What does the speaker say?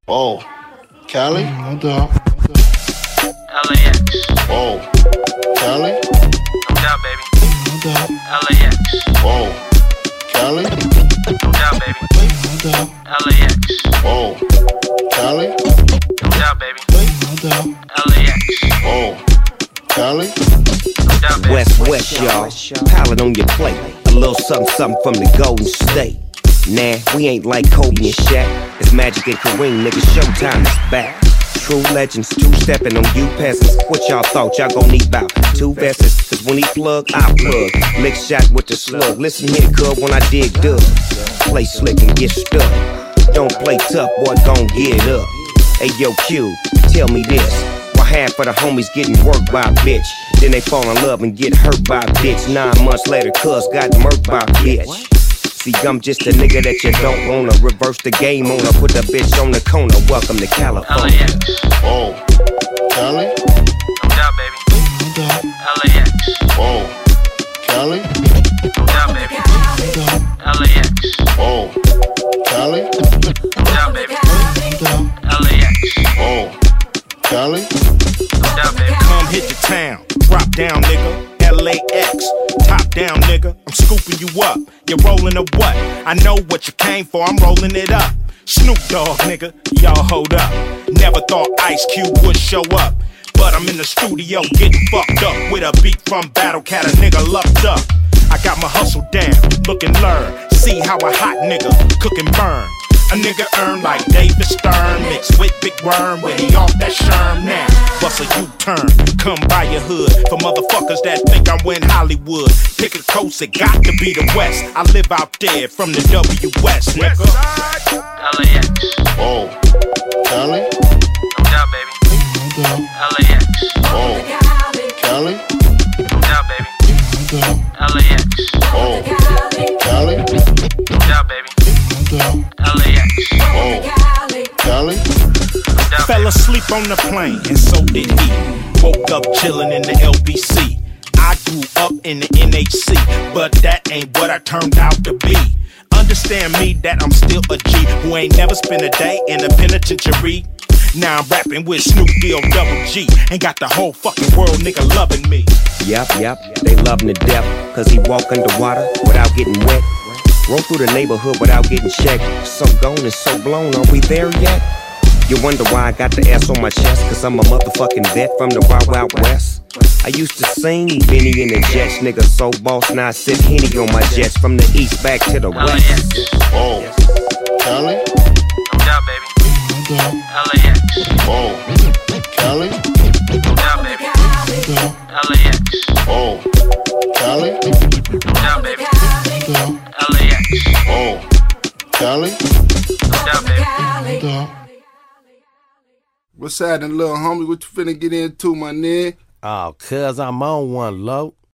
Oh, Cali? No doubt. LAX. Oh, Cali? No doubt, baby. No doubt. LAX. Oh, Cali? No doubt, baby. No doubt. LAX. Oh, Cali? No doubt, baby. No doubt. LAX. Oh, Cali? No doubt, baby. West, y'all. Pilot on your plate. A little something from the Golden State. Nah, we ain't like Kobe and Shaq. It's Magic and Kareem, nigga. Showtime is back. True legends, two-stepping on you peasants. What y'all thought y'all gon' need about 2 vests? Cause when he plug, I plug. Mix shot with the slug. Listen here, cuz, when I dig dub. Play slick and get stuck. Don't play tough, boy, gon' get up. Hey, yo, Q, tell me this. Why half of the homies getting worked by a bitch? Then they fall in love and get hurt by a bitch. 9 months later, cuz got murked by a bitch. See, I'm just a nigga that you don't wanna. Reverse the game on her, put the bitch on the corner. Welcome to California. LAX. Oh, Cali? No doubt, baby. No doubt. LAX. Oh, Cali? No doubt, baby. No doubt. LAX. Oh, Cali? No doubt, baby. No doubt. LAX. Oh, Cali? No doubt, baby. Come hit the town, drop down, nigga. LAX, top down, nigga. I'm scooping you up. You're rolling a what? I know what you came for. I'm rolling it up. Snoop Dogg, nigga. Y'all hold up. Never thought Ice Cube would show up, but I'm in the studio getting fucked up with a beat from Battle Cat. A nigga lucked up. I got my hustle down. Look and learn. See how a hot nigga cook and burn. A nigga earn like David Stern, mixed with Big Worm when he off that sherm now. Bust a U-turn, come by your hood for motherfuckers that think I'm in Hollywood. Pick a coast, it got to be the West. I live out there from the W-West, nigga. LAX. Oh, Cali? No doubt, baby. No doubt. LAX. Oh, Cali? No doubt, baby. No doubt. LAX. Oh, Cali? No doubt, baby. No doubt. LAX. Oh, Cali? No doubt, Fell asleep on the plane, and so did he. Woke up chillin' in the LBC. I grew up in the NHC, but that ain't what I turned out to be. Understand me that I'm still a G who ain't never spent a day in a penitentiary. Now I'm rapping with Snoop Double G and got the whole fucking world nigga loving me. Yep, they love him to death. Cause he walk underwater without getting wet. Roll through the neighborhood without getting checked. So gone and so blown, are we there yet? You wonder why I got the S on my chest? Cause I'm a motherfucking vet from the Wild Wild West. I used to sing Benny in the Jets, nigga so boss, now I sip Henny on my jets. From the east back to the west. LAX. Oh, Cali? No doubt, baby. No doubt. LAX. Oh, Cali? No doubt, baby. No doubt. LAX. Oh, Cali? No doubt, baby. No doubt. LAX. Oh, Cali? No doubt, baby. No doubt. What's happening, little homie? What you finna get into, my nigga? Oh, cuz I'm on one, low.